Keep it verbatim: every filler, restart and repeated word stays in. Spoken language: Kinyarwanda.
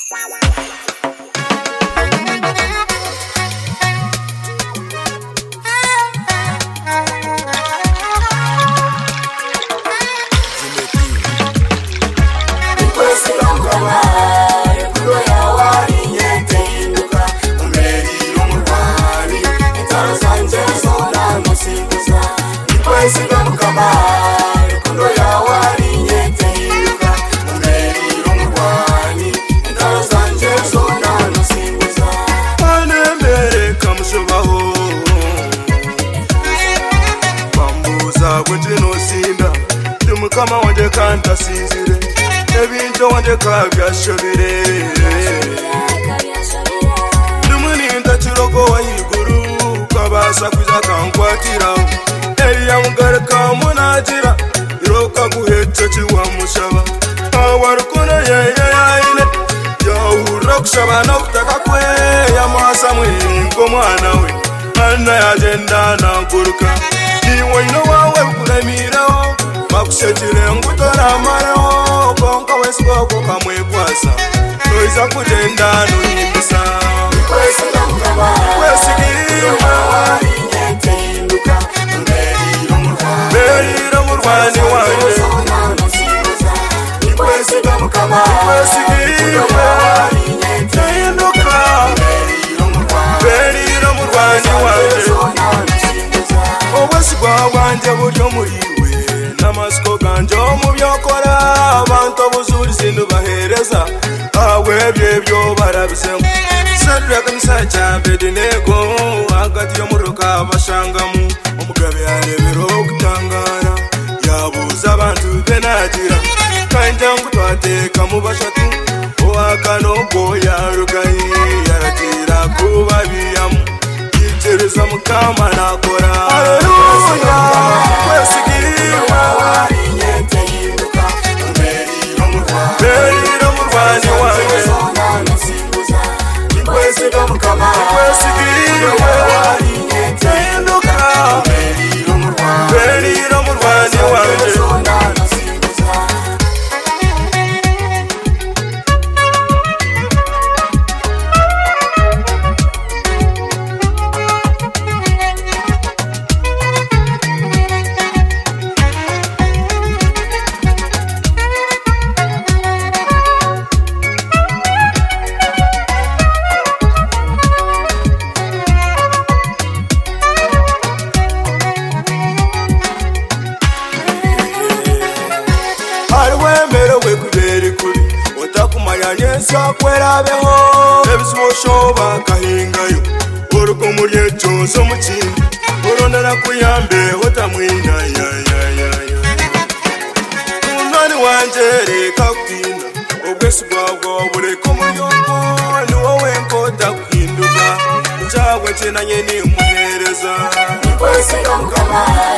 Kama wanje kanta sizire ebintu wanje kabyashabire Numuni ndachiroko wa higuru kabasa kwiza kankwatira Eya mugaraka munajira iroka guhecha chiwa mushaba Awarukuna yeye yaine Yahura kushaba na kutaka kwe Ya mwasa mwingo mwana we Ana ya jenda na guruka Iwa ino wawe kulemirao Bakushechire ngutora marao Konka wesiboko kamwe kwasa Noiza kutenda nuhimbisa Nikwesiga mkama Nikwesigiwa Warinete hinduka Meriro murwani Meriro murwani wange Nikwesiga mkama Nikwesigiwa Warinete hinduka Meriro murwani Meriro murwani wange Owesigwa wanje buryo muriwe Namasiko ganje mu byokora abantu obuzuri sindu bahereza awe byebyo barabisemo Sadra kanisa Bedenego hagati yo muruka bashangamu umugabe yarebero kutangara yabuza abantu benagira kanja ngutwateka mu bashatu oakano boya rugayi yaratira kubabiyamu yicereza mukama nakora haleluya kwesigiwa warinete hinduka meriro murwani meriro murwani wange nikwesiga mukama nikwesigiwa warinete hinduka meriro murwani meriro murwani wange Sakwerabeho ebisoshoba kahingayo urukumurye cyose mukindi urondera kuyambe hotamwina ya ya ya ya Unani wanje reka kutinda obwesi bwabwo bureko muyongo ni wowe nkota kuhinduka njagwe cyenanye ni umuhereza Nikwesiga mukama